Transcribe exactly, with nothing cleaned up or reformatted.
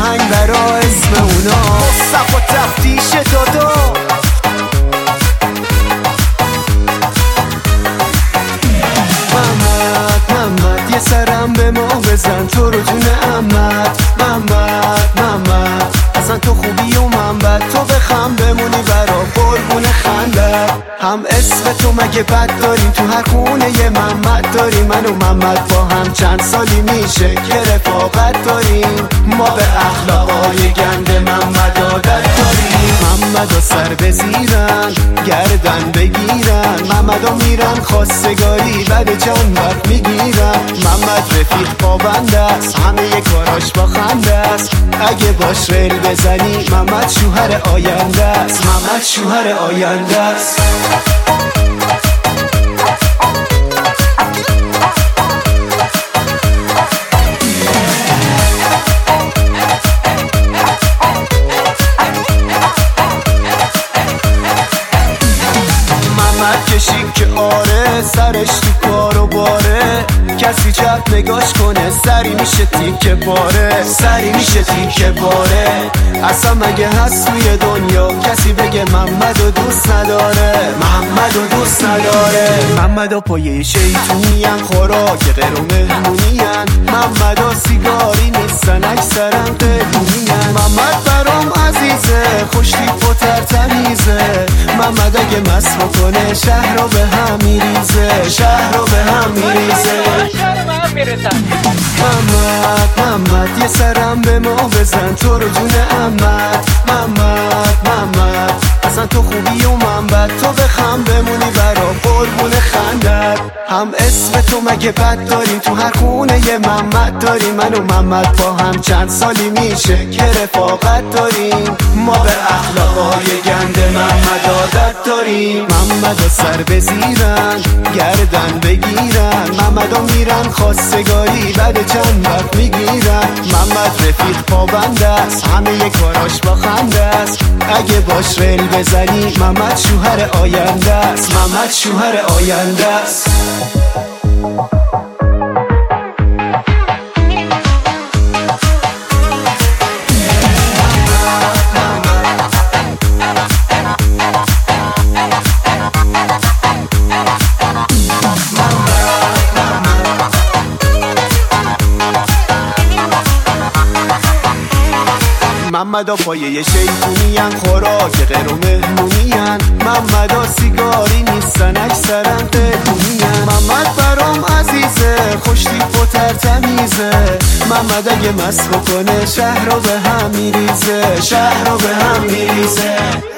آهنگ برا اسم اونا مصطفی تفتیش دادا. محمد محمد یه سرم به ما بزن تو رو جون عمت. محمد محمد اصلا تو خوبی و من بد، تو بخم بمونی برا قربون خندت. هم اسم تو مگه بد داریم تو هر خونه یه محمد داریم. من و محمد با هم چند سالی میشه که رفاقت داریم. ما به اخلاقای گند محمد عادت داریم. محمد سر بزیرن گردن بگیرن، محمد میرن خواستگاری بعد چند وقت میگیرن. محمد رفیق پابند است همه ی کاراش با خنده است. اگه باش ریل بزنی محمد شوهر آینده است. محمد شوهر آینده است. محمد کشی که آره سرش تو کار و باره، کسی چپ نگاش کنه سری میشه تیکه باره. سری میشه تیکه باره. اصلا مگه هست توی دنیا کسی بگه محمد و دوست نداره؟ محمد و دوست نداره. محمد و پایه شیطونین خوراک غیر و مهمونین. محمد و سیگاری نیستن اکثرا قیدونین. محمد برام عزیزه خوش تیپ و ترتمیزه. محمد اگه مست بکنه شهر رو به هم میریزه. شهر رو به هم میریزه. محمد محمد یه سرم به ما بزن تو رو جون عمت. محمد محمد اصلا تو خوبی و من بد، تو بخم بمونی برا قربون خندت. هم اسم تو مگه بد داریم تو هر خونه یه محمد داریم. من و محمد با هم چند سالی میشه که رفاقت داریم. ما به اخلاقای گند محمد عادت داریم. محمد سر بزیرن گردن بگیرن، محمد میرن خواستگاری بعد چند وقت میگیرن. محمد رفیق پابند است همه ی کاراش با خنده است. اگه باش ریل بزنی محمد شوهر آینده است. محمد شوهر آینده است. محمد ها پایه شیطونین خوراک غیر و مهمونین. محمد ها سیگاری نیستن اکثرا قیدونین. محمد برام عزیزه خوش تیپ و ترتمیزه. محمد اگه مست بکنه شهر رو به هم میریزه. شهر رو به هم میریزه.